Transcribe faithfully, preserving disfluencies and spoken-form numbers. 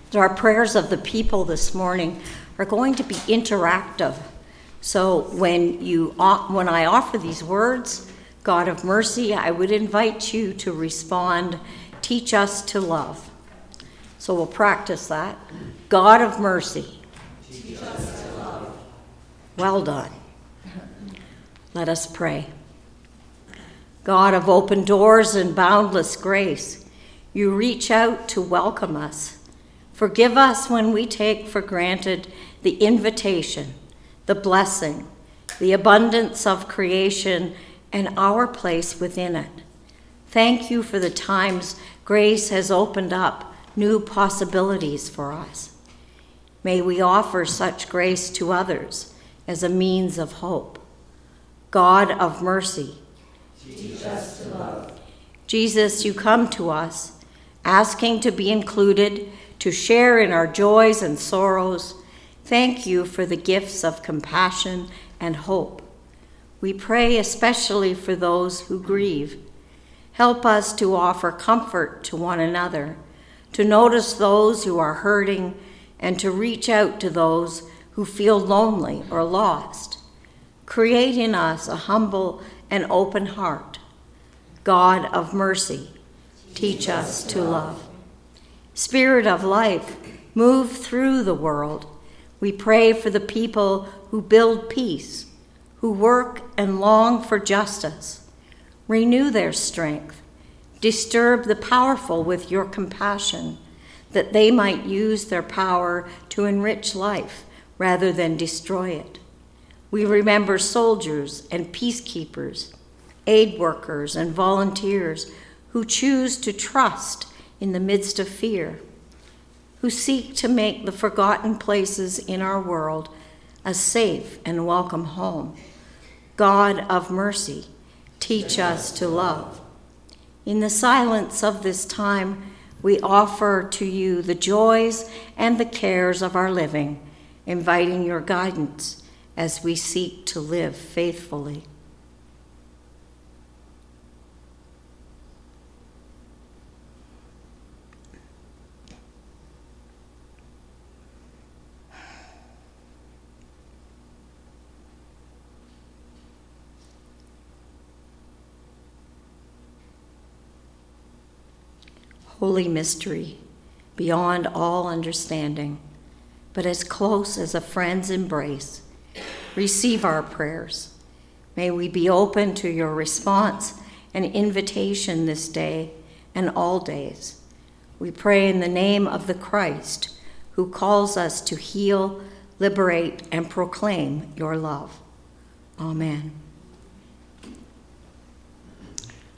Our prayers of the people this morning are going to be interactive. So when you when I offer these words, God of mercy, I would invite you to respond, teach us to love. So we'll practice that. God of mercy, teach us to love. Well done. Let us pray. God of open doors and boundless grace, you reach out to welcome us. Forgive us when we take for granted the invitation, the blessing, the abundance of creation, and our place within it. Thank you for the times grace has opened up new possibilities for us. May we offer such grace to others as a means of hope. God of mercy, teach us to love. Jesus, you come to us, asking to be included, to share in our joys and sorrows. Thank you for the gifts of compassion and hope. We pray especially for those who grieve. Help us to offer comfort to one another, to notice those who are hurting, and to reach out to those who feel lonely or lost. Create in us a humble and open heart. God of mercy, teach us to love. Spirit of life, move through the world. We pray for the people who build peace, who work and long for justice. Renew their strength. Disturb the powerful with your compassion, that they might use their power to enrich life rather than destroy it. We remember soldiers and peacekeepers, aid workers and volunteers who choose to trust in the midst of fear, who seek to make the forgotten places in our world a safe and welcome home. God of mercy, teach us to love. In the silence of this time, we offer to you the joys and the cares of our living, inviting your guidance as we seek to live faithfully. Holy mystery, beyond all understanding, but as close as a friend's embrace, receive our prayers. May we be open to your response and invitation this day and all days. We pray in the name of the Christ, who calls us to heal, liberate, and proclaim your love. Amen.